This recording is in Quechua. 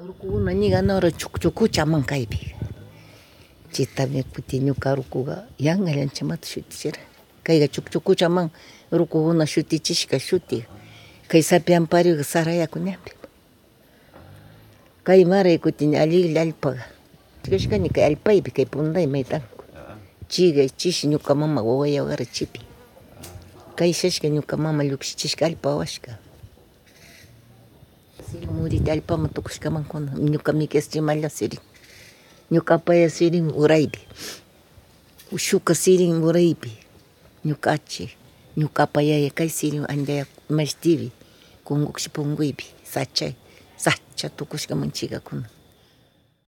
Urkukuna ñikanora chukucha kaypi chaytami kutin ñuka urkuga yanqallanchimanta shutichirka kayka chukuchaman urkukuna shutichishka shuti kay sapi ampariwan Sarayaku ñanpi kaymanri kutin alliklak allpaka rikashkani kay allpaypi kay punday maytanku chigay chishi ñuka mama wawa yawarka chaypi kayshashka ñuka mama llukshichishka allpa washka Sirimurita allpaman tukushkamankuna ñuka Miquel Chimalla sirin ñuka paya sirin uraypi Ushuka sirin uraypi ñukachi ñukapa yaya kay sirin Andaya mashtipi kungushi punkuypi sacha tukushkaman chikakuna